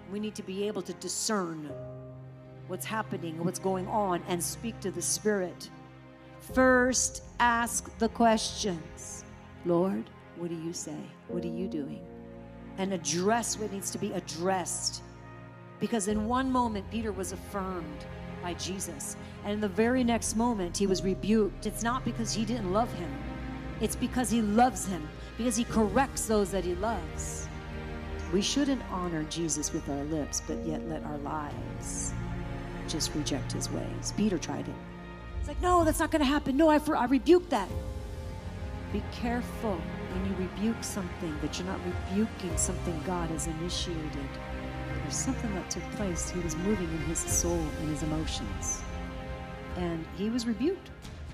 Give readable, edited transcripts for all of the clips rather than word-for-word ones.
We need to be able to discern what's happening, what's going on, and speak to the Spirit. First, ask the questions. Lord, what do you say? What are you doing? And address what needs to be addressed. Because in one moment, Peter was affirmed by Jesus. And in the very next moment, he was rebuked. It's not because he didn't love him. It's because he loves him. Because he corrects those that he loves. We shouldn't honor Jesus with our lips, but yet let our lives just reject his ways. Peter tried it. It's like, no, that's not going to happen. No, I rebuke that. Be careful when you rebuke something that you're not rebuking something God has initiated. There's something that took place. He was moving in his soul and his emotions. And he was rebuked.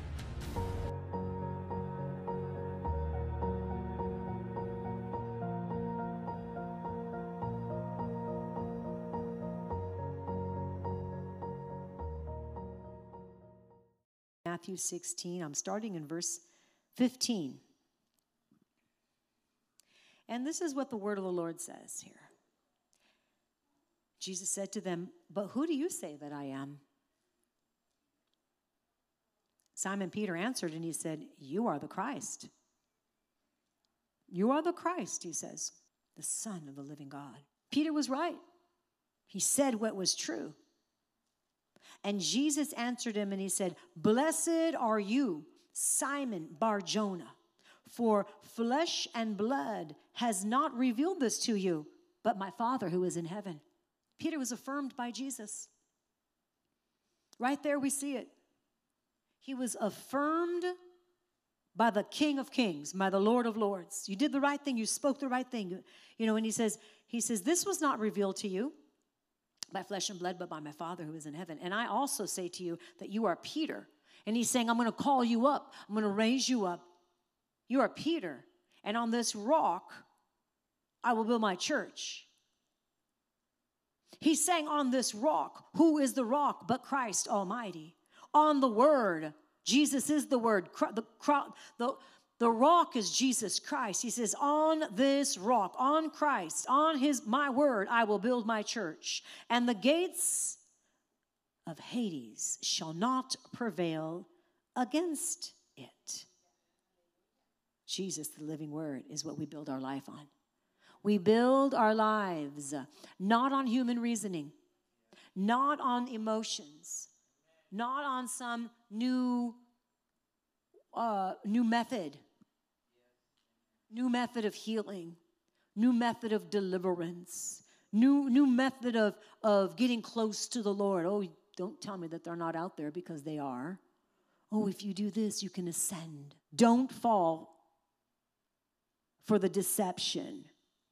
Matthew 16, I'm starting in verse 15. And this is what the word of the Lord says here. Jesus said to them, but who do you say that I am? Simon Peter answered and he said, you are the Christ. You are the Christ, he says, the Son of the living God. Peter was right. He said what was true. And Jesus answered him and he said, blessed are you, Simon Bar-Jonah, for flesh and blood has not revealed this to you, but my Father who is in heaven. Peter was affirmed by Jesus. Right there we see it. He was affirmed by the King of Kings, by the Lord of Lords. You did the right thing. You spoke the right thing. You know, and he says, this was not revealed to you by flesh and blood, but by my Father who is in heaven. And I also say to you that you are Peter. And he's saying, I'm going to call you up. I'm going to raise you up. You are Peter. And on this rock, I will build my church. He's saying on this rock, who is the rock but Christ Almighty? On the Word, Jesus is the Word. The rock is Jesus Christ. He says, on this rock, on Christ, on my word, I will build my church. And the gates of Hades shall not prevail against it. Jesus, the living word, is what we build our life on. We build our lives not on human reasoning, not on emotions, not on some new method. New method of healing, new method of deliverance, new method of getting close to the Lord. Oh, don't tell me that they're not out there, because they are. Oh, if you do this, you can ascend. Don't fall for the deception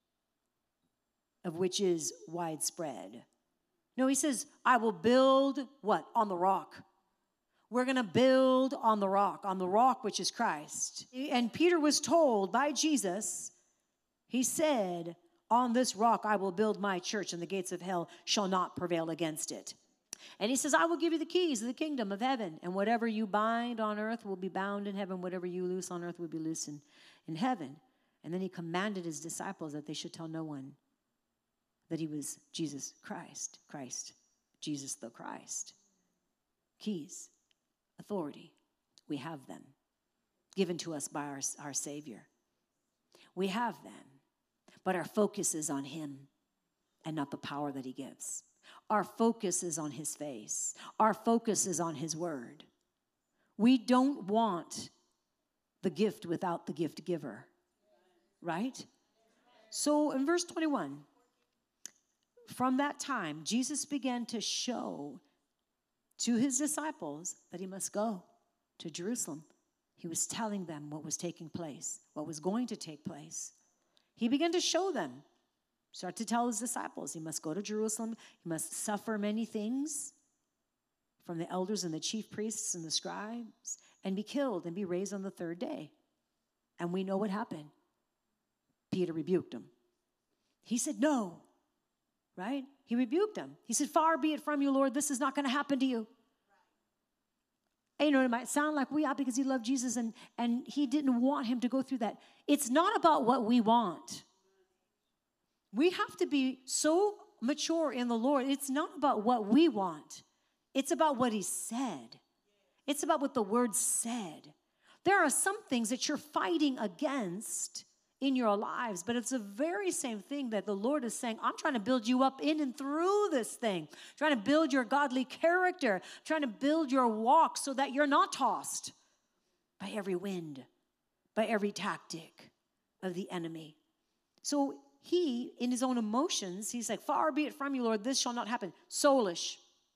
of which is widespread. No, he says, I will build what? On the rock. We're going to build on the rock which is Christ. And Peter was told by Jesus, he said, on this rock I will build my church, and the gates of hell shall not prevail against it. And he says, I will give you the keys of the kingdom of heaven, and whatever you bind on earth will be bound in heaven. Whatever you loose on earth will be loose in heaven. And then he commanded his disciples that they should tell no one that he was Jesus Christ. Jesus the Christ. Keys. Authority. We have them. Given to us by our Savior. We have them. But our focus is on him and not the power that he gives. Our focus is on his face. Our focus is on his word. We don't want the gift without the gift giver. Right? So in verse 21, from that time, Jesus began to show to his disciples that he must go to Jerusalem. He was telling them what was taking place, what was going to take place. He began to show them, start to tell his disciples, he must go to Jerusalem, he must suffer many things from the elders and the chief priests and the scribes, and be killed and be raised on the third day. And we know what happened. Peter rebuked him. He said, no. Right? He rebuked him. He said, far be it from you, Lord, this is not going to happen to you. And, you know, it might sound like we are, because he loved Jesus and he didn't want him to go through that. It's not about what we want. We have to be so mature in the Lord, it's not about what we want. It's about what he said. It's about what the word said. There are some things that you're fighting against in your lives, but it's the very same thing that the Lord is saying, I'm trying to build you up in and through this thing, trying to build your godly character, trying to build your walk so that you're not tossed by every wind, by every tactic of the enemy. So he, in his own emotions, he's like, far be it from you, Lord, this shall not happen. Soulish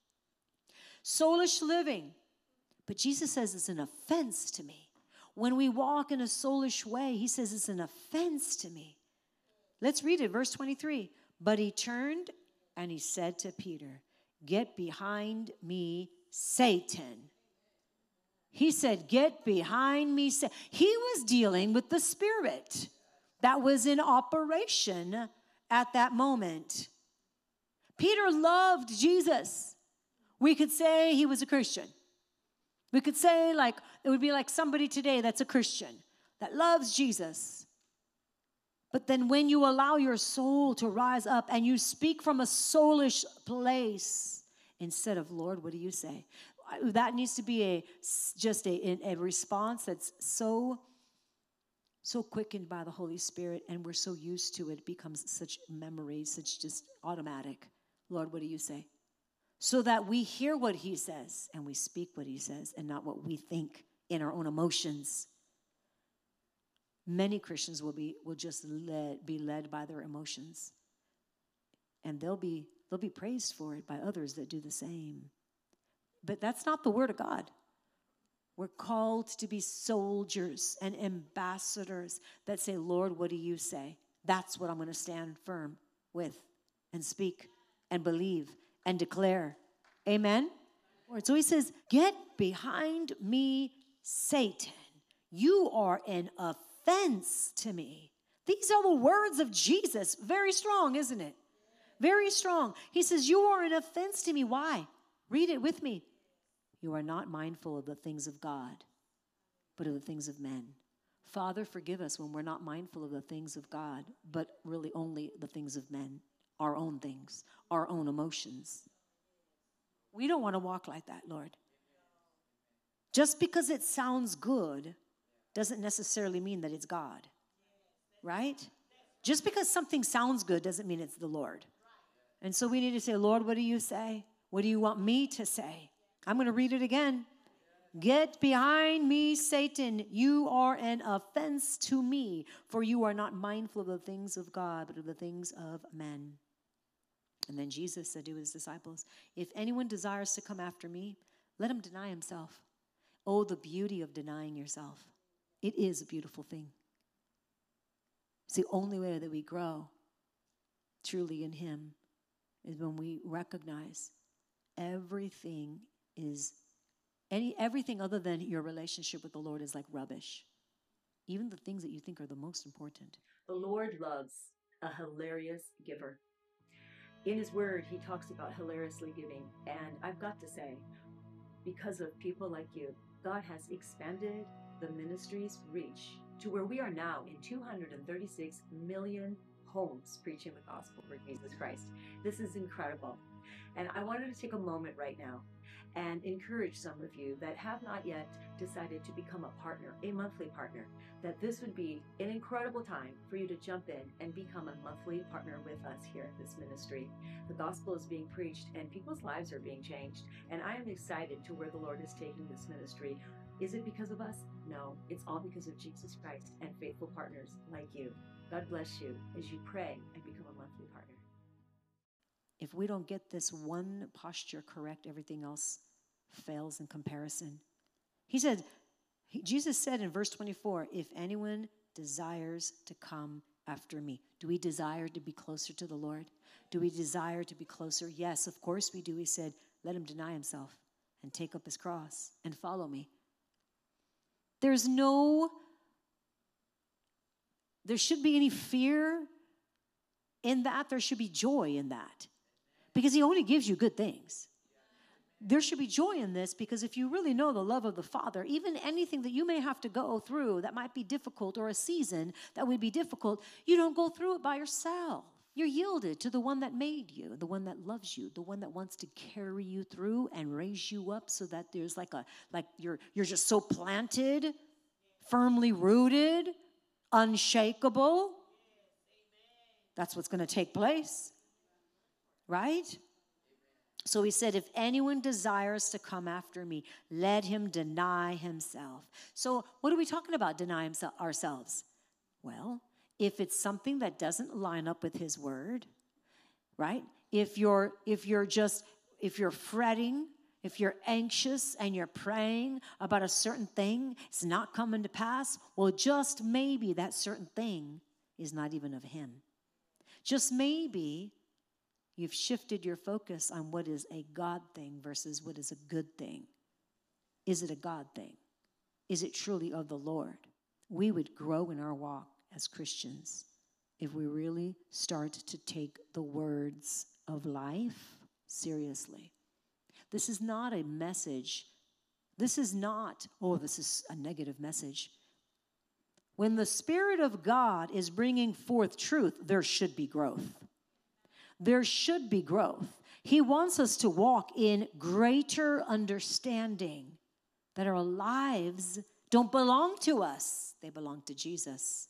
living. But Jesus says it's an offense to me. When we walk in a soulish way, he says it's an offense to me. Let's read it, verse 23. But he turned and he said to Peter, get behind me, Satan. He said, get behind me, Satan. He was dealing with the spirit that was in operation at that moment. Peter loved Jesus. We could say he was a Christian. We could say like, it would be like somebody today that's a Christian, that loves Jesus. But then when you allow your soul to rise up and you speak from a soulish place, instead of, Lord, what do you say? That needs to be a response that's so quickened by the Holy Spirit, and we're so used to it. It becomes such memory, such just automatic. Lord, what do you say? So that we hear what he says and we speak what he says and not what we think in our own emotions. Many Christians will just be led by their emotions, and they'll be praised for it by others that do the same. But that's not the word of God. We're called to be soldiers and ambassadors that say, Lord, what do you say? That's what I'm going to stand firm with and speak and believe and declare. Amen? So he says, get behind me, Satan. You are an offense to me. These are the words of Jesus. Very strong, isn't it? Very strong. He says, you are an offense to me. Why? Read it with me. You are not mindful of the things of God, but of the things of men. Father, forgive us when we're not mindful of the things of God, but really only the things of men, our own things, our own emotions. We don't want to walk like that, Lord. Just because it sounds good doesn't necessarily mean that it's God, right? Just because something sounds good doesn't mean it's the Lord. And so we need to say, Lord, what do you say? What do you want me to say? I'm going to read it again. Get behind me, Satan. You are an offense to me, for you are not mindful of the things of God, but of the things of men. And then Jesus said to his disciples, if anyone desires to come after me, let him deny himself. Oh, the beauty of denying yourself. It is a beautiful thing. It's the only way that we grow truly in him is when we recognize everything other than your relationship with the Lord is like rubbish. Even the things that you think are the most important. The Lord loves a hilarious giver. In his word, he talks about hilariously giving. And I've got to say, because of people like you, God has expanded the ministry's reach to where we are now in 236 million homes preaching the gospel for Jesus Christ. This is incredible. And I wanted to take a moment right now and encourage some of you that have not yet decided to become a partner, a monthly partner, that this would be an incredible time for you to jump in and become a monthly partner with us here at this ministry. The gospel is being preached and people's lives are being changed. And I am excited to where the Lord is taking this ministry. Is it because of us? No, it's all because of Jesus Christ and faithful partners like you. God bless you as you pray and become a monthly partner. If we don't get this one posture correct, everything else fails in comparison. Jesus said in verse 24, if anyone desires to come after me. Do we desire to be closer to the Lord? Do we desire to be closer? Yes, of course we do. He said, let him deny himself and take up his cross and follow me. There should be any fear in that. There should be joy in that. Because he only gives you good things. There should be joy in this because if you really know the love of the Father, even anything that you may have to go through that might be difficult or a season that would be difficult, you don't go through it by yourself. You're yielded to the one that made you, the one that loves you, the one that wants to carry you through and raise you up so that there's like you're just so planted, firmly rooted, unshakable. That's what's going to take place, right? So he said, if anyone desires to come after me, let him deny himself. So what are we talking about, deny ourselves? Well, if it's something that doesn't line up with his word, right? If you're fretting, if you're anxious and you're praying about a certain thing, it's not coming to pass, well, just maybe that certain thing is not even of him. Just maybe you've shifted your focus on what is a God thing versus what is a good thing. Is it a God thing? Is it truly of the Lord? We would grow in our walk as Christians if we really start to take the words of life seriously. This is not a message. This is not, this is a negative message. When the Spirit of God is bringing forth truth, there should be growth. There should be growth. He wants us to walk in greater understanding that our lives don't belong to us. They belong to Jesus.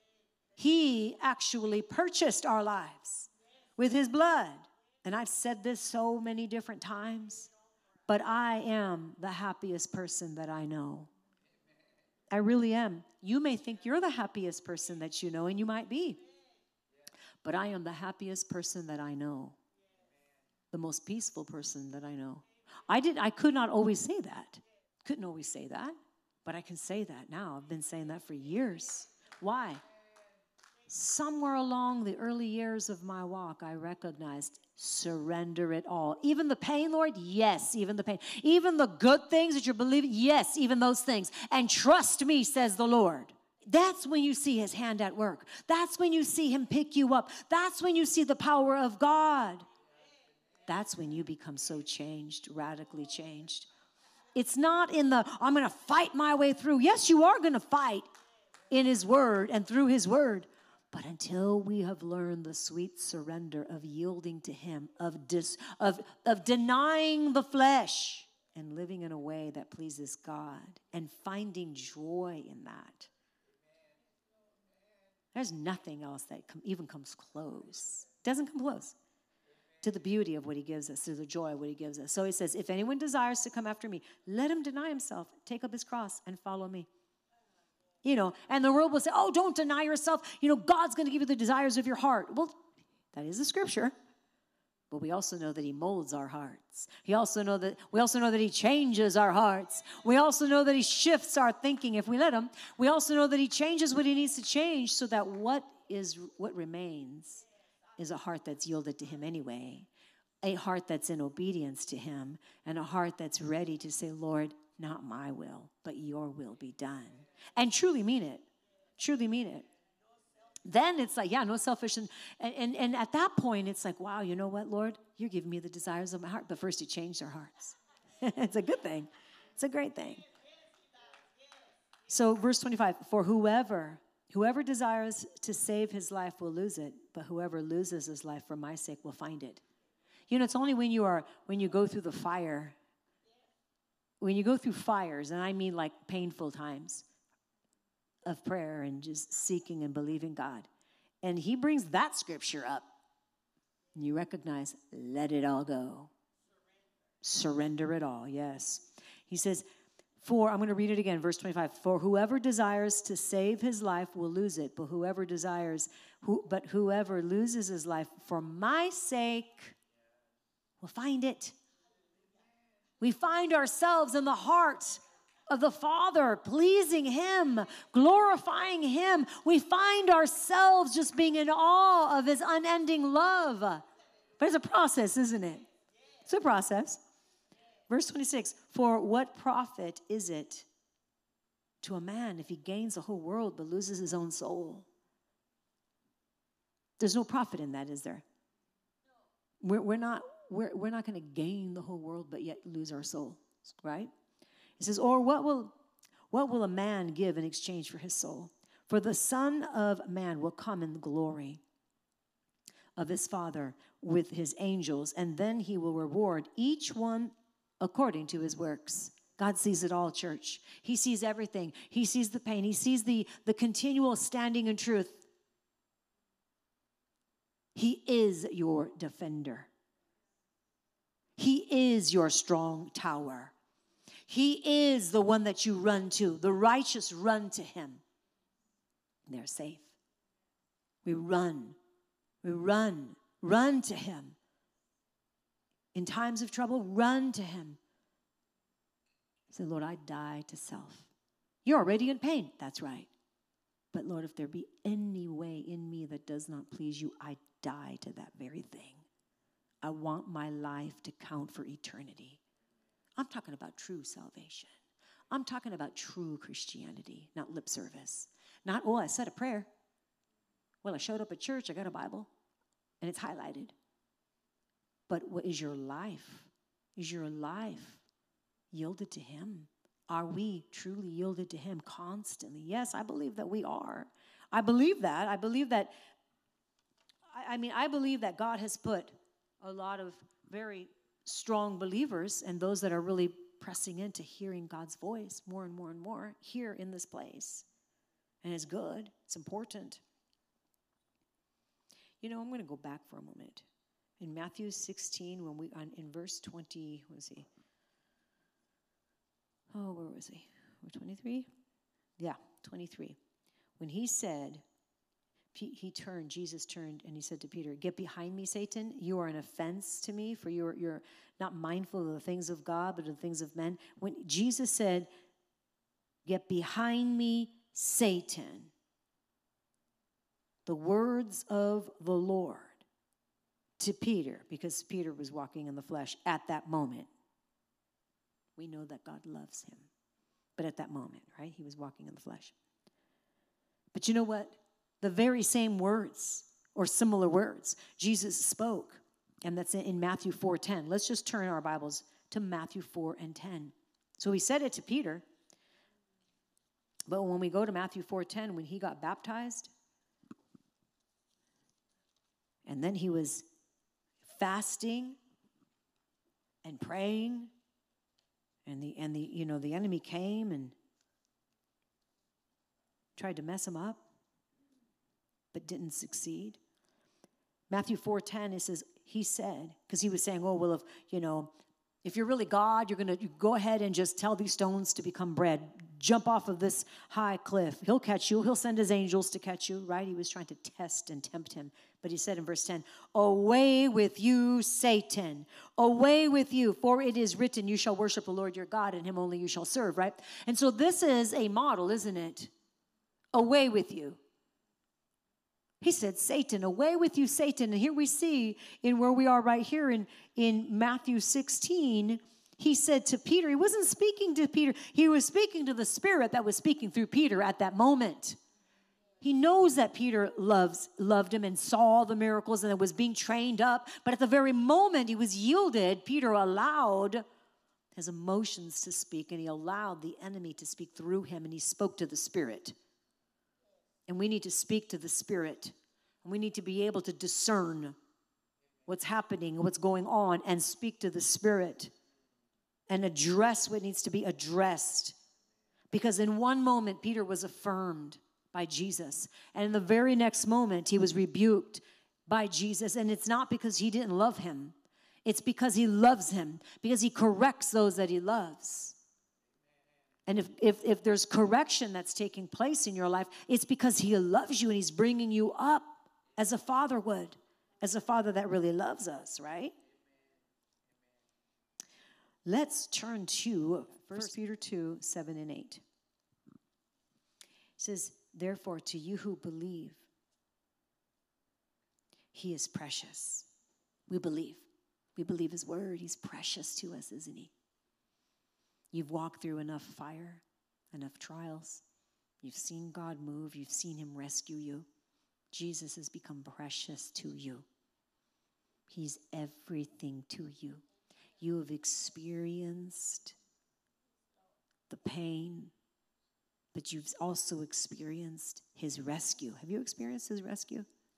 He actually purchased our lives with his blood. And I've said this so many different times, but I am the happiest person that I know. I really am. You may think you're the happiest person that you know, and you might be. But I am the happiest person that I know. The most peaceful person that I know. I could not always say that. Couldn't always say that. But I can say that now. I've been saying that for years. Why? Somewhere along the early years of my walk, I recognized surrender it all. Even the pain, Lord? Yes, even the pain. Even the good things that you're believing? Yes, even those things. And trust me, says the Lord. That's when you see his hand at work. That's when you see him pick you up. That's when you see the power of God. That's when you become so changed, radically changed. It's not in I'm going to fight my way through. Yes, you are going to fight in his word and through his word. But until we have learned the sweet surrender of yielding to him, of denying the flesh and living in a way that pleases God and finding joy in that, there's nothing else that even comes close. Doesn't come close to the beauty of what he gives us, to the joy of what he gives us. So he says, if anyone desires to come after me, let him deny himself, take up his cross, and follow me. And the world will say, oh, don't deny yourself. God's going to give you the desires of your heart. Well, that is the scripture. But we also know that he molds our hearts. We also know that he changes our hearts. We also know that he shifts our thinking if we let him. We also know that he changes what he needs to change so that what remains is a heart that's yielded to him anyway, a heart that's in obedience to him, and a heart that's ready to say, Lord, not my will, but your will be done. And truly mean it. Truly mean it. Then it's like, no selfish. And at that point, it's like, wow, you know what, Lord? You're giving me the desires of my heart. But first, you changed our hearts. It's a good thing. It's a great thing. So verse 25, for whoever desires to save his life will lose it, but whoever loses his life for my sake will find it. It's only when you go through the fire, when you go through fires, and I mean like painful times of prayer and just seeking and believing God. And he brings that scripture up. And you recognize, let it all go. Surrender it all, yes. He says, I'm going to read it again, verse 25. For whoever desires to save his life will lose it, but whoever loses his life for my sake will find it. We find ourselves in the heart of the Father, pleasing him, glorifying him. We find ourselves just being in awe of his unending love. But it's a process, isn't it? It's a process. Verse 26, for what profit is it to a man if he gains the whole world but loses his own soul? There's no profit in that, is there? We're not going to gain the whole world but yet lose our soul, right? It says, or what will a man give in exchange for his soul? For the Son of Man will come in glory of his Father with his angels, and then he will reward each one according to his works. God sees it all, church. He sees everything. He sees the pain. He sees the continual standing in truth. He is your defender. He is your strong tower. He is the one that you run to. The righteous run to him. They're safe. We run to him. In times of trouble, run to him. Say, Lord, I die to self. You're already in pain. That's right. But Lord, if there be any way in me that does not please you, I die to that very thing. I want my life to count for eternity. I'm talking about true salvation. I'm talking about true Christianity, not lip service. Not, oh, I said a prayer. Well, I showed up at church, I got a Bible, and it's highlighted. But what is your life? Is your life yielded to him? Are we truly yielded to him constantly? Yes, I believe that we are. I believe that. I believe that God has put a lot of very strong believers and those that are really pressing into hearing God's voice more and more and more here in this place. And it's good. It's important. You know, I'm going to go back for a moment. In Matthew 16, in verse 20, where was he? Oh, where was he? 23? Yeah, 23. When he said, Jesus turned and he said to Peter, "Get behind me, Satan. You are an offense to me, for you're not mindful of the things of God, but of the things of men." When Jesus said, "Get behind me, Satan," the words of the Lord to Peter, because Peter was walking in the flesh at that moment. We know that God loves him. But at that moment, right, he was walking in the flesh. But you know what? The very same words or similar words Jesus spoke, and that's in Matthew 4:10. Let's just turn our Bibles to Matthew 4:10. So he said it to Peter, but when we go to Matthew 4:10, when he got baptized, and then he was fasting and praying, and the enemy came and tried to mess him up, but didn't succeed. Matthew 4:10, he said, because he was saying, oh, well, if you're really God, you're going to go ahead and just tell these stones to become bread. Jump off of this high cliff. He'll catch you. He'll send his angels to catch you, right? He was trying to test and tempt him. But he said in verse 10, "Away with you, Satan. Away with you, for it is written, you shall worship the Lord your God, and him only you shall serve," right? And so this is a model, isn't it? Away with you. He said, "Satan, away with you, Satan." And here we see in where we are right here in Matthew 16, he said to Peter, he wasn't speaking to Peter. He was speaking to the Spirit that was speaking through Peter at that moment. He knows that Peter loved him and saw the miracles and was being trained up. But at the very moment he was yielded, Peter allowed his emotions to speak, and he allowed the enemy to speak through him, and he spoke to the Spirit. And we need to speak to the Spirit. And we need to be able to discern what's happening, what's going on, and speak to the Spirit and address what needs to be addressed. Because in one moment, Peter was affirmed by Jesus. And in the very next moment, he was rebuked by Jesus. And it's not because he didn't love him. It's because he loves him, because he corrects those that he loves. And if there's correction that's taking place in your life, it's because he loves you and he's bringing you up as a father would, as a father that really loves us, right? Let's turn to 1 Peter 2, 7 and 8. It says, "Therefore, to you who believe, he is precious." We believe. We believe his word. He's precious to us, isn't he? You've walked through enough fire, enough trials. You've seen God move. You've seen him rescue you. Jesus has become precious to you. He's everything to you. You have experienced the pain, but you've also experienced his rescue. Have you experienced his rescue?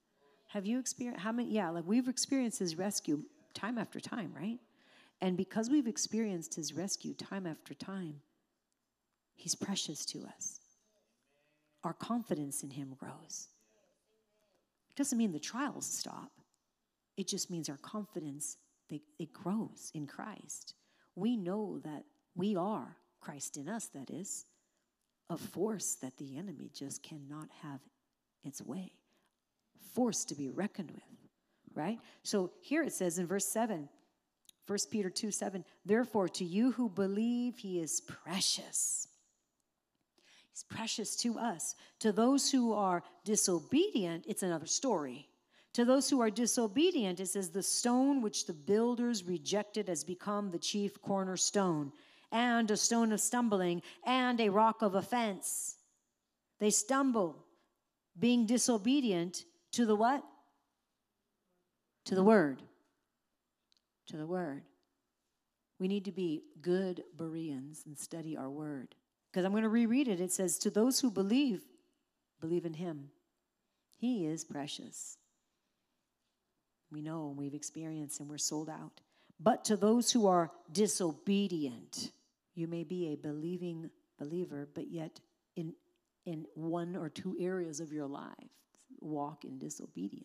Have you experienced, how many, yeah, like we've experienced his rescue time after time, right? And because we've experienced his rescue time after time, he's precious to us. Our confidence in him grows. It doesn't mean the trials stop. It just means our confidence, it grows in Christ. We know that we are, Christ in us, that is, a force that the enemy just cannot have its way. Force to be reckoned with, right? So here it says in verse 7, 1 Peter 2:7, therefore to you who believe, he is precious. He's precious to us. To those who are disobedient, it's another story. To those who are disobedient, it says, the stone which the builders rejected has become the chief cornerstone, and a stone of stumbling, and a rock of offense. They stumble, being disobedient to the what? To the word. To the word. We need to be good Bereans and study our word. Because I'm going to reread it. It says, to those who believe in him. He is precious. We know and we've experienced and we're sold out. But to those who are disobedient, you may be a believing believer, but yet in one or two areas of your life, walk in disobedience.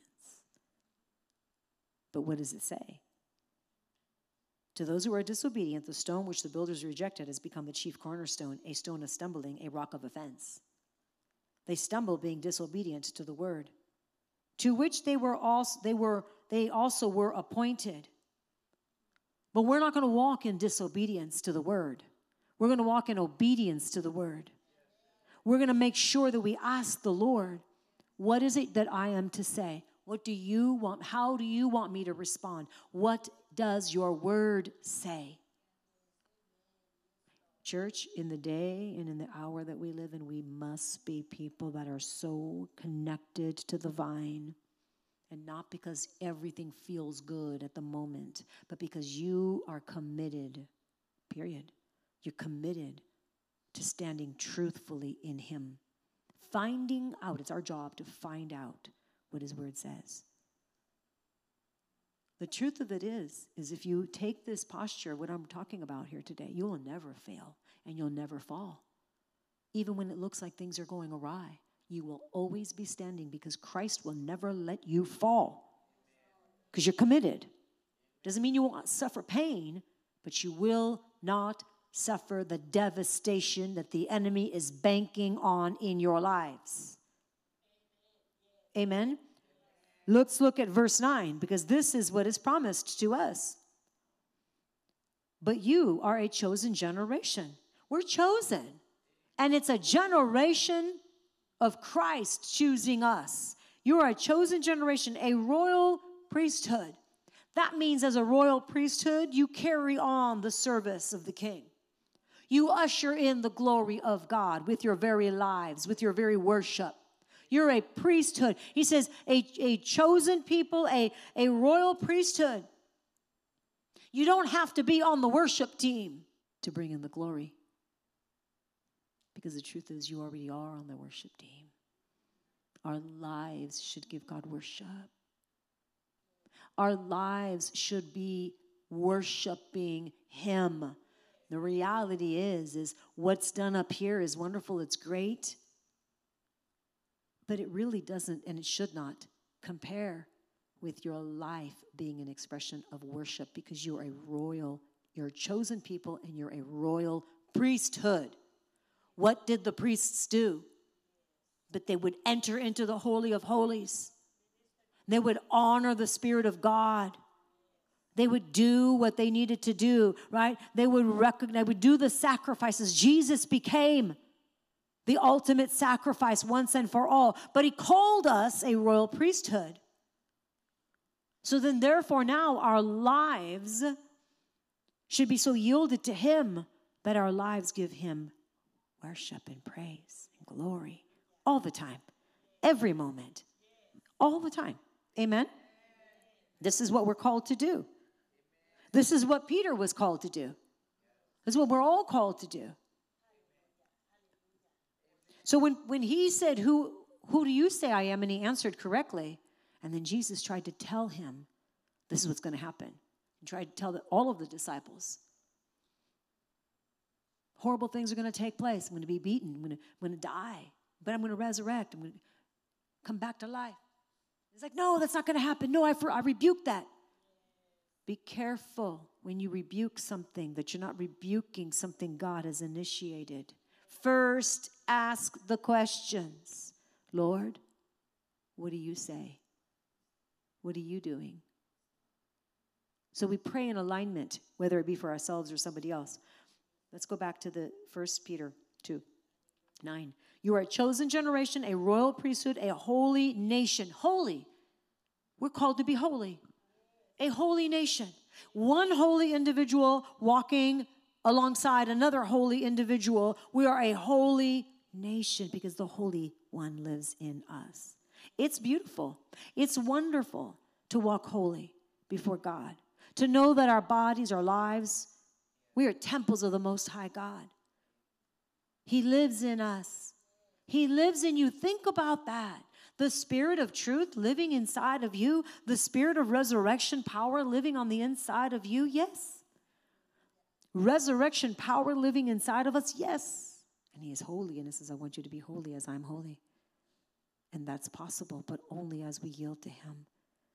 But what does it say? To those who are disobedient, the stone which the builders rejected has become the chief cornerstone, a stone of stumbling, a rock of offense. They stumble being disobedient to the word, to which they also were appointed. But we're not going to walk in disobedience to the word. We're going to walk in obedience to the word. We're going to make sure that we ask the Lord, what is it that I am to say? What do you want? How do you want me to respond? What does your word say? Church, in the day and in the hour that we live in, we must be people that are so connected to the vine. And not because everything feels good at the moment, but because you are committed, period. You're committed to standing truthfully in him. Finding out, it's our job to find out what his word says. The truth of it is if you take this posture, what I'm talking about here today, you will never fail and you'll never fall. Even when it looks like things are going awry, you will always be standing because Christ will never let you fall because you're committed. Doesn't mean you won't suffer pain, but you will not suffer the devastation that the enemy is banking on in your lives. Amen? Let's look at verse 9 because this is what is promised to us. But you are a chosen generation. We're chosen. And it's a generation of Christ choosing us. You are a chosen generation, a royal priesthood. That means as a royal priesthood, you carry on the service of the King. You usher in the glory of God with your very lives, with your very worship. You're a priesthood. He says a chosen people, a royal priesthood. You don't have to be on the worship team to bring in the glory. Because the truth is you already are on the worship team. Our lives should give God worship. Our lives should be worshiping him. The reality is what's done up here is wonderful, it's great. But it really doesn't, and it should not, compare with your life being an expression of worship because you're a chosen people and you're a royal priesthood. What did the priests do? But they would enter into the Holy of Holies. They would honor the Spirit of God. They would do what they needed to do, right? They would recognize, would do the sacrifices. Jesus became the ultimate sacrifice once and for all. But he called us a royal priesthood. So then, therefore, now our lives should be so yielded to him that our lives give him worship and praise and glory all the time, every moment, all the time. Amen? This is what we're called to do. This is what Peter was called to do. This is what we're all called to do. So when he said, who do you say I am? And he answered correctly. And then Jesus tried to tell him, this is what's going to happen. He tried to tell all of the disciples, horrible things are going to take place. I'm going to be beaten. I'm going to die. But I'm going to resurrect. I'm going to come back to life. He's like, no, that's not going to happen. No, I rebuke that. Be careful when you rebuke something that you're not rebuking something God has initiated. First, ask the questions. Lord, what do you say? What are you doing? So we pray in alignment, whether it be for ourselves or somebody else. Let's go back to the 1 Peter 2:9. You are a chosen generation, a royal priesthood, a holy nation. Holy. We're called to be holy. A holy nation. One holy individual walking alongside another holy individual. We are a holy nation because the Holy One lives in us. It's beautiful. It's wonderful to walk holy before God. To know that our bodies, our lives, we are temples of the Most High God. He lives in us. He lives in you. Think about that. The Spirit of truth living inside of you, the Spirit of resurrection power living on the inside of you, yes. Resurrection power living inside of us, yes. And He is holy, and He says, I want you to be holy as I'm holy. And that's possible, but only as we yield to Him.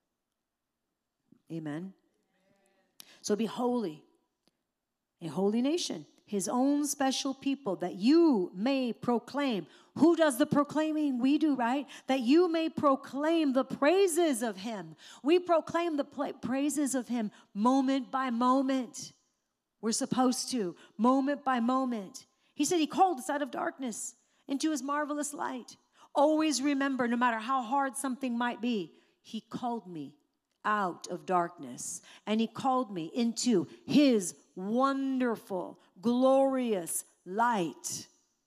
Amen. So be holy, a holy nation, His own special people, that you may proclaim. Who does the proclaiming? We do, right? That you may proclaim the praises of Him. We proclaim the praises of Him moment by moment. We're supposed to, moment by moment. He said He called us out of darkness into His marvelous light. Always remember, no matter how hard something might be, He called me out of darkness, and He called me into His wonderful, glorious light.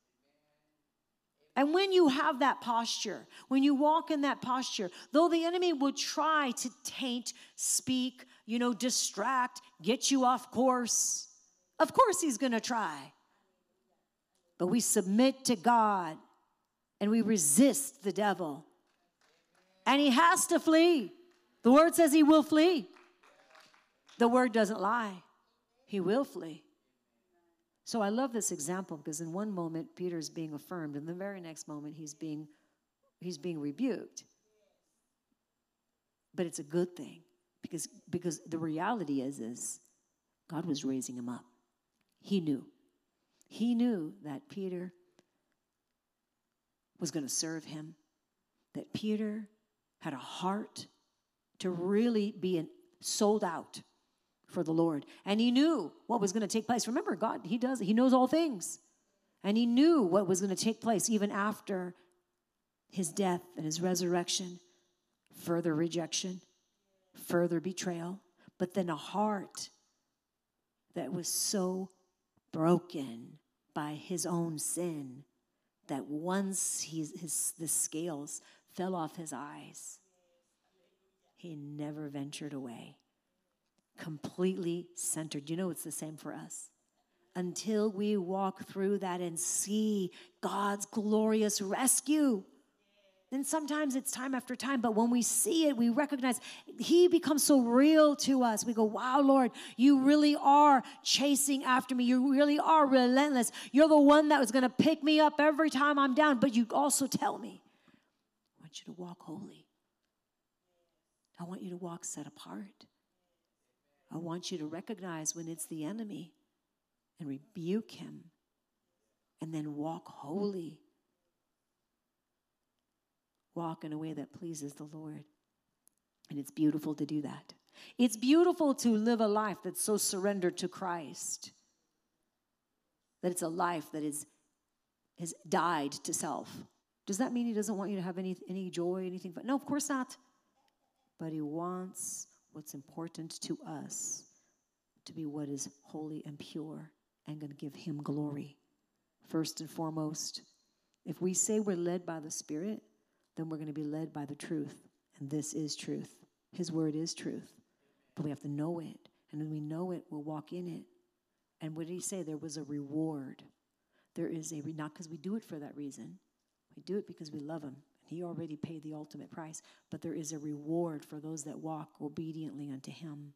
And when you have that posture, when you walk in that posture, though the enemy will try to taint, speak, distract, get you off course, of course he's going to try. But we submit to God and we resist the devil. And he has to flee. The word says he will flee. The word doesn't lie. He will flee. So I love this example because in one moment Peter's being affirmed, and the very next moment he's being rebuked. But it's a good thing because the reality is God was raising him up. He knew that Peter was going to serve him, that Peter had a heart to really be sold out for the Lord. And he knew what was going to take place. Remember, God, he knows all things. And he knew what was going to take place even after his death and his resurrection. Further rejection, further betrayal, but then a heart that was so broken by his own sin that once the scales fell off his eyes, he never ventured away. Completely centered. It's the same for us. Until we walk through that and see God's glorious rescue. And sometimes it's time after time, but when we see it, we recognize he becomes so real to us. We go, wow, Lord, you really are chasing after me. You really are relentless. You're the one that was going to pick me up every time I'm down, but you also tell me, I want you to walk holy. I want you to walk set apart. I want you to recognize when it's the enemy and rebuke him and then walk holy. Walk in a way that pleases the Lord. And it's beautiful to do that. It's beautiful to live a life that's so surrendered to Christ that it's a life that has died to self. Does that mean he doesn't want you to have any joy, anything? No, of course not. But he wants what's important to us to be what is holy and pure and going to give him glory. First and foremost, if we say we're led by the Spirit, then we're going to be led by the truth. And this is truth. His word is truth. But we have to know it. And when we know it, we'll walk in it. And what did he say? There was a reward. There is not because we do it for that reason. We do it because we love him. And He already paid the ultimate price, but there is a reward for those that walk obediently unto him.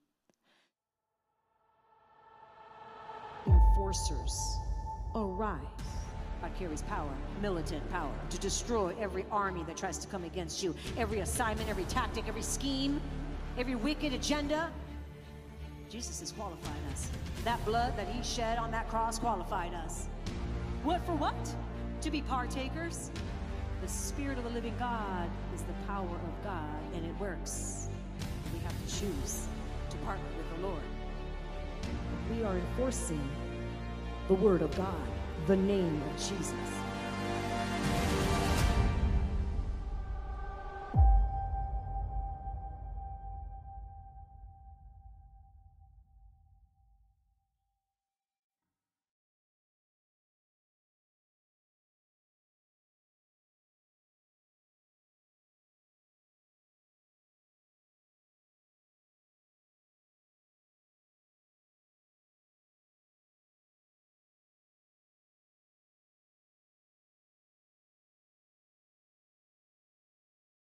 Enforcers, arise. God carries power, militant power, to destroy every army that tries to come against you, every assignment, every tactic, every scheme, every wicked agenda. Jesus has qualified us. That blood that he shed on that cross qualified us. What for what? To be partakers. The Spirit of the living God is the power of God, and it works. We have to choose to partner with the Lord. We are enforcing the word of God, the name of Jesus.